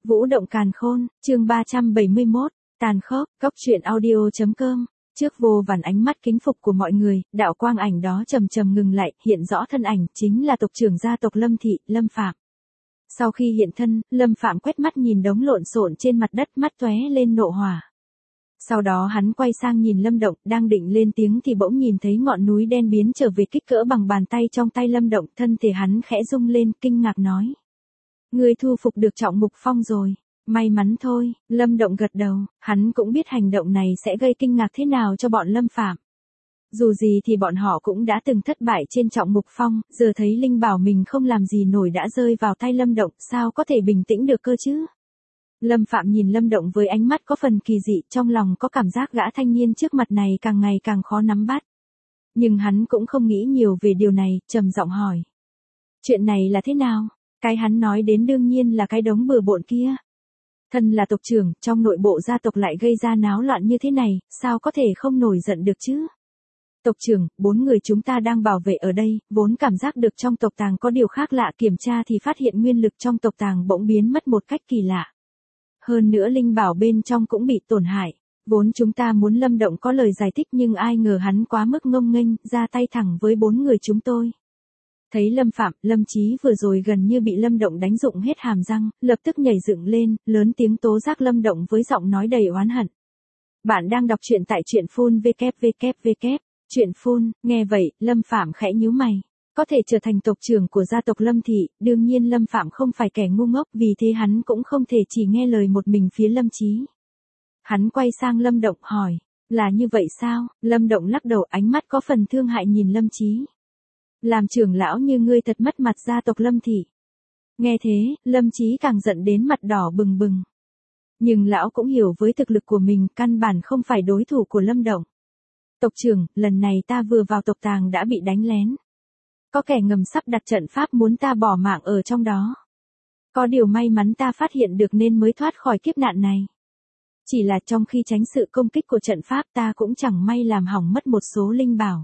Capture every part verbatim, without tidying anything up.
Vũ động càn khôn, chương ba trăm bảy mươi mốt, tàn khốc, góc truyện audio.com. Trước vô vàn ánh mắt kính phục của mọi người, đạo quang ảnh đó chậm chậm ngừng lại, hiện rõ thân ảnh, chính là tộc trưởng gia tộc Lâm Thị, Lâm Phạm. Sau khi hiện thân, Lâm Phạm quét mắt nhìn đống lộn xộn trên mặt đất, mắt tóe lên nộ hỏa. Sau đó hắn quay sang nhìn Lâm Động, đang định lên tiếng thì bỗng nhìn thấy ngọn núi đen biến trở về kích cỡ bằng bàn tay trong tay Lâm Động, thân thể hắn khẽ rung lên, kinh ngạc nói. Ngươi thu phục được Trọng Mục Phong rồi. May mắn thôi, Lâm Động gật đầu, hắn cũng biết hành động này sẽ gây kinh ngạc thế nào cho bọn Lâm Phạm. Dù gì thì bọn họ cũng đã từng thất bại trên Trọng Mục Phong, giờ thấy linh bảo mình không làm gì nổi đã rơi vào tay Lâm Động, sao có thể bình tĩnh được cơ chứ? Lâm Phạm nhìn Lâm Động với ánh mắt có phần kỳ dị, trong lòng có cảm giác gã thanh niên trước mặt này càng ngày càng khó nắm bắt. Nhưng hắn cũng không nghĩ nhiều về điều này, trầm giọng hỏi. Chuyện này là thế nào? Cái hắn nói đến đương nhiên là cái đống bừa bộn kia. Thân là tộc trưởng, trong nội bộ gia tộc lại gây ra náo loạn như thế này, sao có thể không nổi giận được chứ? Tộc trưởng, bốn người chúng ta đang bảo vệ ở đây, vốn cảm giác được trong tộc tàng có điều khác lạ, kiểm tra thì phát hiện nguyên lực trong tộc tàng bỗng biến mất một cách kỳ lạ. Hơn nữa linh bảo bên trong cũng bị tổn hại. Vốn chúng ta muốn Lâm Động có lời giải thích nhưng ai ngờ hắn quá mức ngông nghênh, ra tay thẳng với bốn người chúng tôi. Thấy Lâm Phạm, Lâm Chí vừa rồi gần như bị Lâm Động đánh rụng hết hàm răng, lập tức nhảy dựng lên, lớn tiếng tố giác Lâm Động với giọng nói đầy oán hận. Bạn đang đọc truyện tại truyện phun vê kép vê kép vê kép. Truyện phun, nghe vậy, Lâm Phạm khẽ nhíu mày. Có thể trở thành tộc trưởng của gia tộc Lâm Thị, đương nhiên Lâm Phạm không phải kẻ ngu ngốc, vì thế hắn cũng không thể chỉ nghe lời một mình phía Lâm Chí. Hắn quay sang Lâm Động hỏi, là như vậy sao? Lâm Động lắc đầu, ánh mắt có phần thương hại nhìn Lâm Chí. Làm trưởng lão như ngươi thật mất mặt gia tộc Lâm Thị. Nghe thế, Lâm Chí càng giận đến mặt đỏ bừng bừng. Nhưng lão cũng hiểu với thực lực của mình, căn bản không phải đối thủ của Lâm Động. Tộc trưởng, lần này ta vừa vào tộc tàng đã bị đánh lén. Có kẻ ngầm sắp đặt trận pháp muốn ta bỏ mạng ở trong đó. Có điều may mắn ta phát hiện được nên mới thoát khỏi kiếp nạn này. Chỉ là trong khi tránh sự công kích của trận pháp ta cũng chẳng may làm hỏng mất một số linh bảo.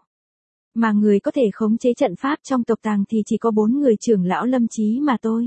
Mà người có thể khống chế trận pháp trong tộc tàng thì chỉ có bốn người trưởng lão Lâm Chí mà thôi.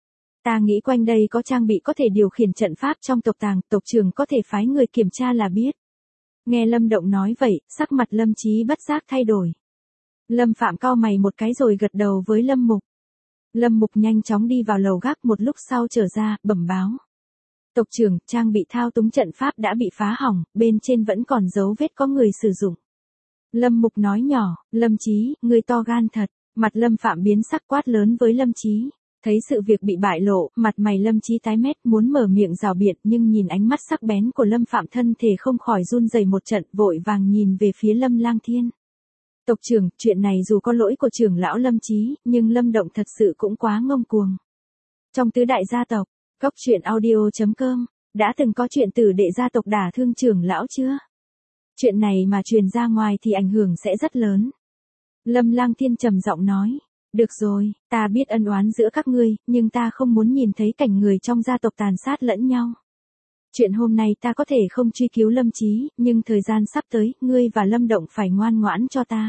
Ta nghĩ quanh đây có trang bị có thể điều khiển trận pháp trong tộc tàng, tộc trưởng có thể phái người kiểm tra là biết. Nghe Lâm Động nói vậy, sắc mặt Lâm Chí bất giác thay đổi. Lâm Phạm cau mày một cái rồi gật đầu với Lâm Mục. Lâm Mục nhanh chóng đi vào lầu gác, một lúc sau trở ra, bẩm báo. Tộc trưởng, trang bị thao túng trận pháp đã bị phá hỏng, bên trên vẫn còn dấu vết có người sử dụng. Lâm Mục nói nhỏ, Lâm Chí, ngươi to gan thật. Mặt Lâm Phạm biến sắc, quát lớn với Lâm Chí. Thấy sự việc bị bại lộ, mặt mày Lâm Chí tái mét, muốn mở miệng rào biện nhưng nhìn ánh mắt sắc bén của Lâm Phạm, thân thể không khỏi run rẩy một trận, vội vàng nhìn về phía Lâm Lang Thiên. Tộc trưởng, chuyện này dù có lỗi của trưởng lão Lâm Chí, nhưng Lâm Động thật sự cũng quá ngông cuồng. Trong tứ đại gia tộc, góc truyện audio.com, đã từng có chuyện tử đệ gia tộc đả thương trưởng lão chưa? Chuyện này mà truyền ra ngoài thì ảnh hưởng sẽ rất lớn. Lâm Lang Thiên trầm giọng nói. Được rồi, ta biết ân oán giữa các ngươi, nhưng ta không muốn nhìn thấy cảnh người trong gia tộc tàn sát lẫn nhau. Chuyện hôm nay ta có thể không truy cứu Lâm Chí, nhưng thời gian sắp tới, ngươi và Lâm Động phải ngoan ngoãn cho ta.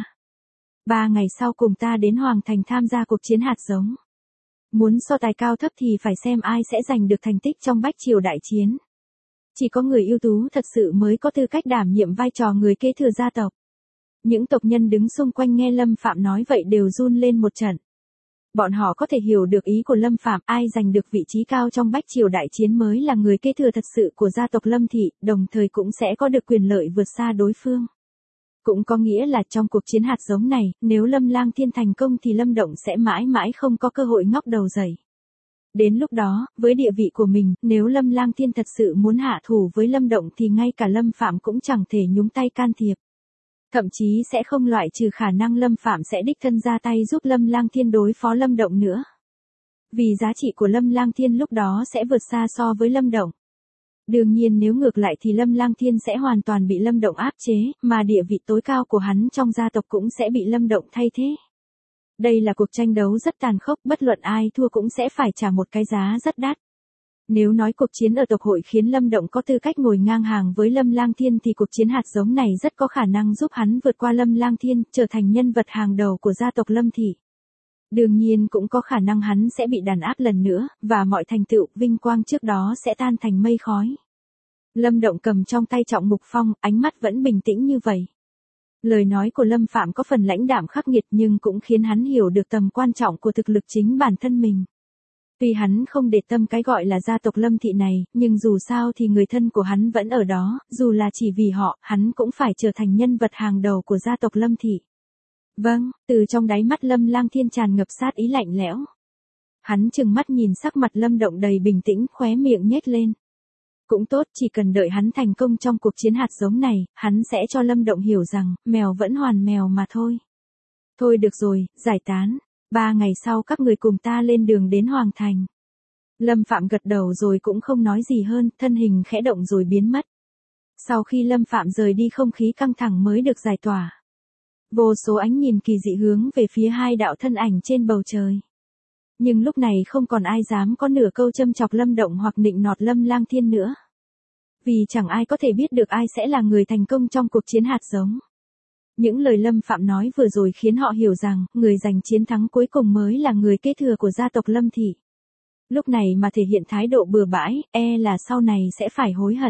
Ba ngày sau cùng ta đến Hoàng Thành tham gia cuộc chiến hạt giống. Muốn so tài cao thấp thì phải xem ai sẽ giành được thành tích trong bách triều đại chiến. Chỉ có người ưu tú thật sự mới có tư cách đảm nhiệm vai trò người kế thừa gia tộc. Những tộc nhân đứng xung quanh nghe Lâm Phạm nói vậy đều run lên một trận. Bọn họ có thể hiểu được ý của Lâm Phạm, ai giành được vị trí cao trong bách triều đại chiến mới là người kế thừa thật sự của gia tộc Lâm Thị, đồng thời cũng sẽ có được quyền lợi vượt xa đối phương. Cũng có nghĩa là trong cuộc chiến hạt giống này, nếu Lâm Lang Thiên thành công thì Lâm Động sẽ mãi mãi không có cơ hội ngóc đầu dậy. Đến lúc đó, với địa vị của mình, nếu Lâm Lang Thiên thật sự muốn hạ thủ với Lâm Động thì ngay cả Lâm Phạm cũng chẳng thể nhúng tay can thiệp. Thậm chí sẽ không loại trừ khả năng Lâm Phạm sẽ đích thân ra tay giúp Lâm Lang Thiên đối phó Lâm Động nữa. Vì giá trị của Lâm Lang Thiên lúc đó sẽ vượt xa so với Lâm Động. Đương nhiên nếu ngược lại thì Lâm Lang Thiên sẽ hoàn toàn bị Lâm Động áp chế, mà địa vị tối cao của hắn trong gia tộc cũng sẽ bị Lâm Động thay thế. Đây là cuộc tranh đấu rất tàn khốc, bất luận ai thua cũng sẽ phải trả một cái giá rất đắt. Nếu nói cuộc chiến ở tộc hội khiến Lâm Động có tư cách ngồi ngang hàng với Lâm Lang Thiên thì cuộc chiến hạt giống này rất có khả năng giúp hắn vượt qua Lâm Lang Thiên, trở thành nhân vật hàng đầu của gia tộc Lâm Thị. Đương nhiên cũng có khả năng hắn sẽ bị đàn áp lần nữa, và mọi thành tựu, vinh quang trước đó sẽ tan thành mây khói. Lâm Động cầm trong tay Trọng Mục Phong, ánh mắt vẫn bình tĩnh như vậy. Lời nói của Lâm Phạm có phần lãnh đạm khắc nghiệt nhưng cũng khiến hắn hiểu được tầm quan trọng của thực lực chính bản thân mình. Tuy hắn không để tâm cái gọi là gia tộc Lâm Thị này, nhưng dù sao thì người thân của hắn vẫn ở đó, dù là chỉ vì họ, hắn cũng phải trở thành nhân vật hàng đầu của gia tộc Lâm Thị. Vâng, từ trong đáy mắt Lâm Lang Thiên tràn ngập sát ý lạnh lẽo. Hắn trừng mắt nhìn sắc mặt Lâm Động đầy bình tĩnh, khóe miệng nhếch lên. Cũng tốt, chỉ cần đợi hắn thành công trong cuộc chiến hạt giống này, hắn sẽ cho Lâm Động hiểu rằng, mèo vẫn hoàn mèo mà thôi. Thôi được rồi, giải tán. Ba ngày sau các người cùng ta lên đường đến Hoàng Thành. Lâm Phạm gật đầu rồi cũng không nói gì hơn, thân hình khẽ động rồi biến mất. Sau khi Lâm Phạm rời đi không khí căng thẳng mới được giải tỏa. Vô số ánh nhìn kỳ dị hướng về phía hai đạo thân ảnh trên bầu trời. Nhưng lúc này không còn ai dám có nửa câu châm chọc Lâm Động hoặc nịnh nọt Lâm Lang Thiên nữa. Vì chẳng ai có thể biết được ai sẽ là người thành công trong cuộc chiến hạt giống. Những lời Lâm Phạm nói vừa rồi khiến họ hiểu rằng, người giành chiến thắng cuối cùng mới là người kế thừa của gia tộc Lâm Thị. Lúc này mà thể hiện thái độ bừa bãi, e là sau này sẽ phải hối hận.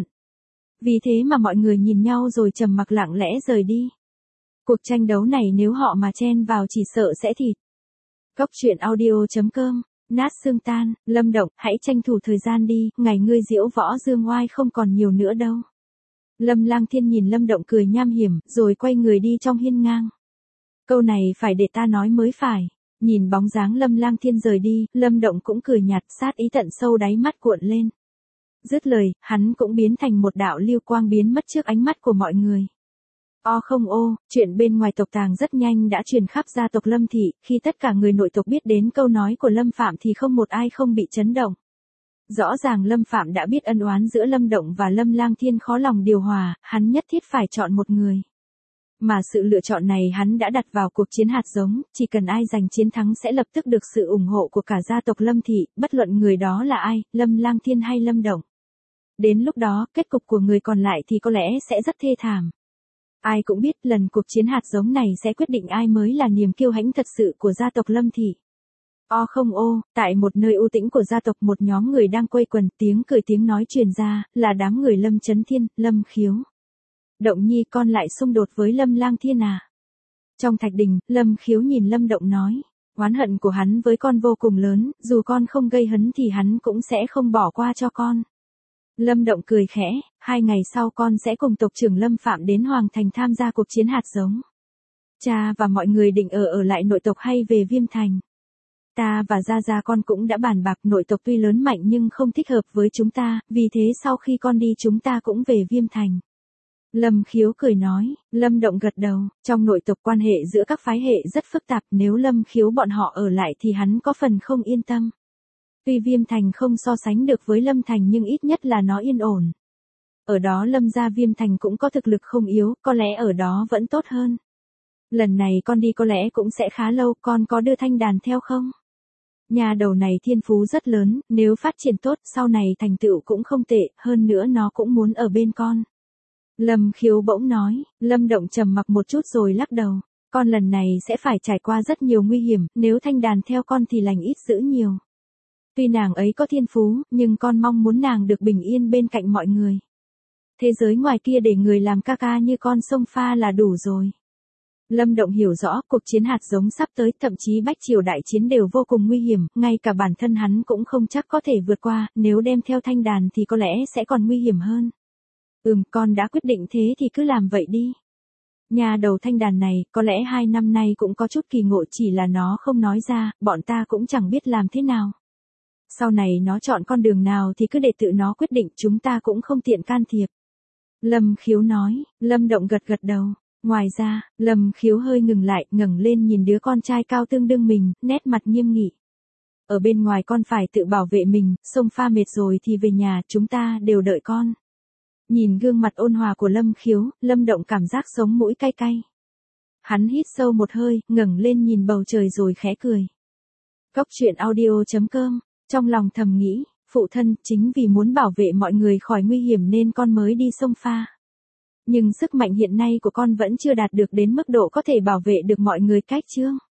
Vì thế mà mọi người nhìn nhau rồi trầm mặc lặng lẽ rời đi. Cuộc tranh đấu này nếu họ mà chen vào chỉ sợ sẽ thịt. Cốc truyện audio chấm com, nát xương tan, Lâm Động, hãy tranh thủ thời gian đi, ngày ngươi diễu võ dương oai không còn nhiều nữa đâu. Lâm Lang Thiên nhìn Lâm Động cười nham hiểm, rồi quay người đi trong hiên ngang. Câu này phải để ta nói mới phải. Nhìn bóng dáng Lâm Lang Thiên rời đi, Lâm Động cũng cười nhạt, sát ý tận sâu đáy mắt cuộn lên. Dứt lời, hắn cũng biến thành một đạo lưu quang biến mất trước ánh mắt của mọi người. O không ô, chuyện bên ngoài tộc Tàng rất nhanh đã truyền khắp gia tộc Lâm Thị, khi tất cả người nội tộc biết đến câu nói của Lâm Phạm thì không một ai không bị chấn động. Rõ ràng Lâm Phạm đã biết ân oán giữa Lâm Động và Lâm Lang Thiên khó lòng điều hòa, hắn nhất thiết phải chọn một người. Mà sự lựa chọn này hắn đã đặt vào cuộc chiến hạt giống, chỉ cần ai giành chiến thắng sẽ lập tức được sự ủng hộ của cả gia tộc Lâm Thị, bất luận người đó là ai, Lâm Lang Thiên hay Lâm Động. Đến lúc đó, kết cục của người còn lại thì có lẽ sẽ rất thê thảm. Ai cũng biết lần cuộc chiến hạt giống này sẽ quyết định ai mới là niềm kiêu hãnh thật sự của gia tộc Lâm Thị. O không ô, tại một nơi u tĩnh của gia tộc một nhóm người đang quây quần, tiếng cười tiếng nói truyền ra, là đám người Lâm Chấn Thiên, Lâm Khiếu. Động Nhi con lại xung đột với Lâm Lang Thiên à? Trong thạch đình, Lâm Khiếu nhìn Lâm Động nói, oán hận của hắn với con vô cùng lớn, dù con không gây hấn thì hắn cũng sẽ không bỏ qua cho con. Lâm Động cười khẽ, hai ngày sau con sẽ cùng tộc trưởng Lâm Phạm đến Hoàng Thành tham gia cuộc chiến hạt giống. Cha và mọi người định ở ở lại nội tộc hay về Viêm Thành? Ta và Gia Gia con cũng đã bàn bạc, nội tộc tuy lớn mạnh nhưng không thích hợp với chúng ta, vì thế sau khi con đi chúng ta cũng về Viêm Thành. Lâm Khiếu cười nói, Lâm Động gật đầu, trong nội tộc quan hệ giữa các phái hệ rất phức tạp, nếu Lâm Khiếu bọn họ ở lại thì hắn có phần không yên tâm. Tuy Viêm Thành không so sánh được với Lâm Thành nhưng ít nhất là nó yên ổn. Ở đó Lâm gia Viêm Thành cũng có thực lực không yếu, có lẽ ở đó vẫn tốt hơn. Lần này con đi có lẽ cũng sẽ khá lâu, con có đưa thanh đàn theo không? Nhà đầu này thiên phú rất lớn, nếu phát triển tốt sau này thành tựu cũng không tệ, hơn nữa nó cũng muốn ở bên con. Lâm Khiếu bỗng nói, Lâm Động trầm mặc một chút rồi lắc đầu, con lần này sẽ phải trải qua rất nhiều nguy hiểm, nếu thanh đàn theo con thì lành ít dữ nhiều. Tuy nàng ấy có thiên phú, nhưng con mong muốn nàng được bình yên bên cạnh mọi người. Thế giới ngoài kia để người làm ca ca như con xông pha là đủ rồi. Lâm Động hiểu rõ cuộc chiến hạt giống sắp tới, thậm chí bách triều đại chiến đều vô cùng nguy hiểm, ngay cả bản thân hắn cũng không chắc có thể vượt qua, nếu đem theo thanh đàn thì có lẽ sẽ còn nguy hiểm hơn. Ừm, con đã quyết định thế thì cứ làm vậy đi. Nhà đầu thanh đàn này, có lẽ hai năm nay cũng có chút kỳ ngộ, chỉ là nó không nói ra, bọn ta cũng chẳng biết làm thế nào. Sau này nó chọn con đường nào thì cứ để tự nó quyết định, chúng ta cũng không tiện can thiệp. Lâm Khiếu nói, Lâm Động gật gật đầu. Ngoài ra, Lâm Khiếu hơi ngừng lại, ngẩng lên nhìn đứa con trai cao tương đương mình, nét mặt nghiêm nghị. Ở bên ngoài con phải tự bảo vệ mình, xông pha mệt rồi thì về nhà, chúng ta đều đợi con. Nhìn gương mặt ôn hòa của Lâm Khiếu, Lâm Động cảm giác sống mũi cay cay. Hắn hít sâu một hơi, ngẩng lên nhìn bầu trời rồi khẽ cười. Cốc truyện audio chấm com, trong lòng thầm nghĩ, phụ thân, chính vì muốn bảo vệ mọi người khỏi nguy hiểm nên con mới đi xông pha. Nhưng sức mạnh hiện nay của con vẫn chưa đạt được đến mức độ có thể bảo vệ được mọi người cách chương.